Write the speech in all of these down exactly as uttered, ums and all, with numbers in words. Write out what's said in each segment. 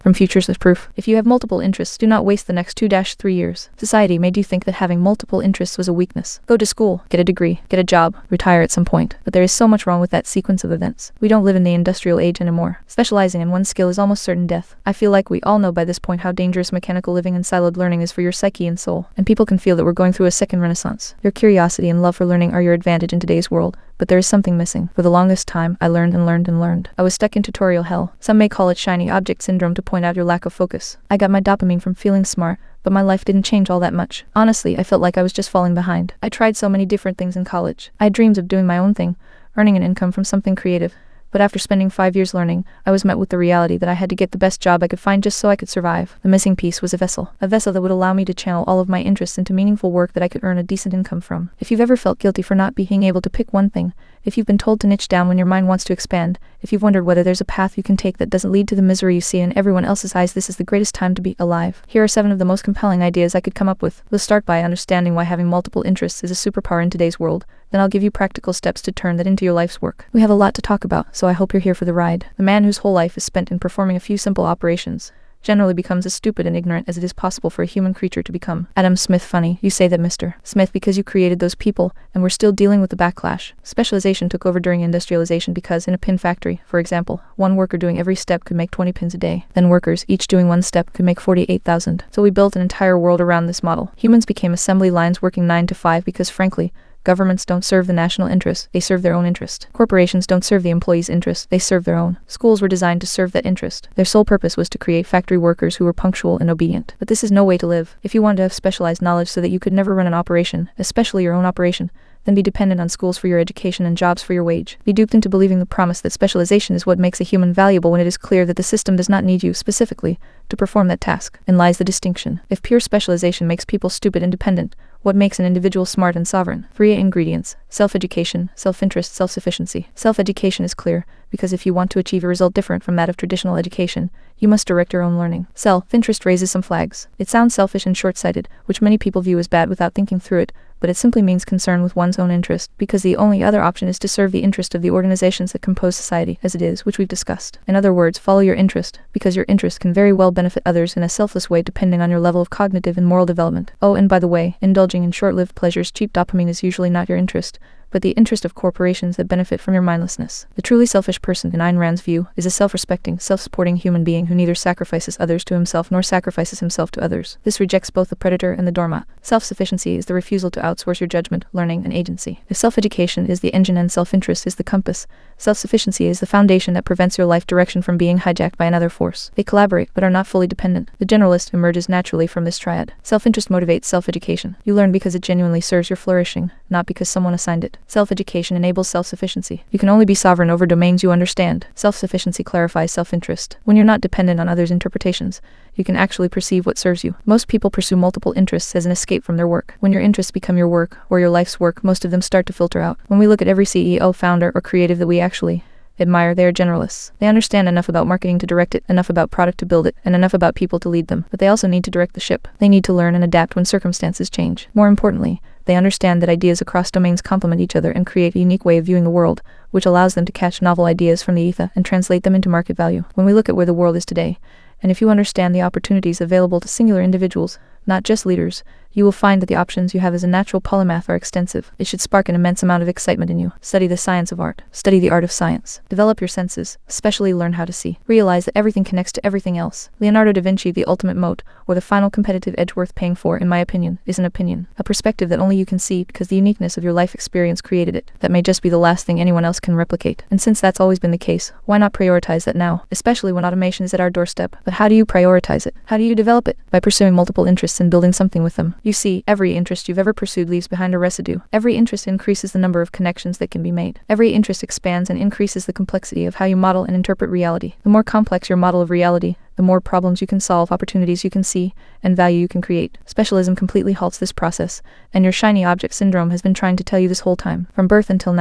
From Futures with Proof. If you have multiple interests, do not waste the next two to three years. Society made you think that having multiple interests was a weakness. Go to school, get a degree, get a job, retire at some point. But there is so much wrong with that sequence of events. We don't live in the industrial age anymore. Specializing in one skill is almost certain death. I feel like we all know by this point how dangerous mechanical living and siloed learning is for your psyche and soul. And people can feel that we're going through a second renaissance. Your curiosity and love for learning are your advantage in today's world. But there is something missing. For the longest time, I learned and learned and learned. I was stuck in tutorial hell. Some may call it shiny object syndrome to point out your lack of focus. I got my dopamine from feeling smart, but my life didn't change all that much. Honestly, I felt like I was just falling behind. I tried so many different things in college. I had dreams of doing my own thing, earning an income from something creative. But after spending five years learning, I was met with the reality that I had to get the best job I could find just so I could survive. The missing piece was a vessel. A vessel that would allow me to channel all of my interests into meaningful work that I could earn a decent income from. If you've ever felt guilty for not being able to pick one thing, if you've been told to niche down when your mind wants to expand, if you've wondered whether there's a path you can take that doesn't lead to the misery you see in everyone else's eyes, this is the greatest time to be alive. Here are seven of the most compelling ideas I could come up with. We'll start by understanding why having multiple interests is a superpower in today's world. Then I'll give you practical steps to turn that into your life's work. We have a lot to talk about, so I hope you're here for the ride. The man whose whole life is spent in performing a few simple operations generally becomes as stupid and ignorant as it is possible for a human creature to become. Adam Smith. Funny, you say that, Mister Smith, because you created those people, and we're still dealing with the backlash. Specialization took over during industrialization because in a pin factory, for example, one worker doing every step could make twenty pins a day. Then workers, each doing one step, could make forty-eight thousand. So we built an entire world around this model. Humans became assembly lines working nine to five because, frankly, governments don't serve the national interest, they serve their own interest. Corporations don't serve the employees' interest, they serve their own. Schools were designed to serve that interest. Their sole purpose was to create factory workers who were punctual and obedient. But this is no way to live. If you want to have specialized knowledge so that you could never run an operation, especially your own operation, then be dependent on schools for your education and jobs for your wage. Be duped into believing the promise that specialization is what makes a human valuable when it is clear that the system does not need you specifically to perform that task. And lies the distinction. If pure specialization makes people stupid and dependent, what makes an individual smart and sovereign? Three ingredients: self-education, self-interest, self-sufficiency. Self-education is clear, because if you want to achieve a result different from that of traditional education, you must direct your own learning. Self-interest raises some flags. It sounds selfish and short-sighted, which many people view as bad without thinking through it, but it simply means concern with one's own interest, because the only other option is to serve the interest of the organizations that compose society, as it is, which we've discussed. In other words, follow your interest, because your interest can very well benefit others in a selfless way depending on your level of cognitive and moral development. Oh, and by the way, indulging in short-lived pleasures, cheap dopamine, is usually not your interest, but the interest of corporations that benefit from your mindlessness. The truly selfish person, in Ayn Rand's view, is a self-respecting, self-supporting human being who neither sacrifices others to himself nor sacrifices himself to others. This rejects both the predator and the doormat. Self-sufficiency is the refusal to outsource your judgment, learning, and agency. If self-education is the engine and self-interest is the compass, self-sufficiency is the foundation that prevents your life direction from being hijacked by another force. They collaborate, but are not fully dependent. The generalist emerges naturally from this triad. Self-interest motivates self-education. You learn because it genuinely serves your flourishing, not because someone assigned it. Self-education enables self-sufficiency. You can only be sovereign over domains you understand. Self-sufficiency clarifies self-interest. When you're not dependent on others' interpretations, you can actually perceive what serves you. Most people pursue multiple interests as an escape from their work. When your interests become your work, or your life's work, most of them start to filter out. When we look at every C E O, founder, or creative that we actually admire, they are generalists. They understand enough about marketing to direct it, enough about product to build it, and enough about people to lead them. But they also need to direct the ship. They need to learn and adapt when circumstances change. More importantly, they understand that ideas across domains complement each other and create a unique way of viewing the world, which allows them to catch novel ideas from the ether and translate them into market value. When we look at where the world is today, and if you understand the opportunities available to singular individuals, not just leaders, you will find that the options you have as a natural polymath are extensive. It should spark an immense amount of excitement in you. Study the science of art. Study the art of science. Develop your senses, especially learn how to see. Realize that everything connects to everything else. Leonardo da Vinci, the ultimate moat, or the final competitive edge worth paying for, in my opinion, is an opinion. A perspective that only you can see because the uniqueness of your life experience created it. That may just be the last thing anyone else can replicate. And since that's always been the case, why not prioritize that now? Especially when automation is at our doorstep. But how do you prioritize it? How do you develop it? By pursuing multiple interests and building something with them. You see, every interest you've ever pursued leaves behind a residue. Every interest increases the number of connections that can be made. Every interest expands and increases the complexity of how you model and interpret reality. The more complex your model of reality, the more problems you can solve, opportunities you can see, and value you can create. Specialism completely halts this process, and your shiny object syndrome has been trying to tell you this whole time. From birth until now,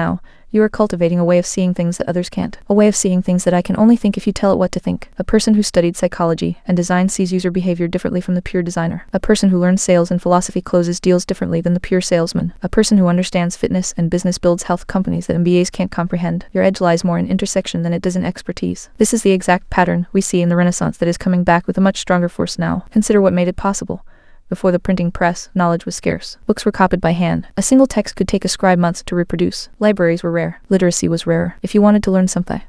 You are cultivating a way of seeing things that others can't. A way of seeing things that I can only think if you tell it what to think. A person who studied psychology and design sees user behavior differently from the pure designer. A person who learns sales and philosophy closes deals differently than the pure salesman. A person who understands fitness and business builds health companies that M B As can't comprehend. Your edge lies more in intersection than it does in expertise. This is the exact pattern we see in the Renaissance that is coming back with a much stronger force now. Consider what made it possible. Before the printing press, knowledge was scarce. Books were copied by hand. A single text could take a scribe months to reproduce. Libraries were rare. Literacy was rarer. If you wanted to learn something,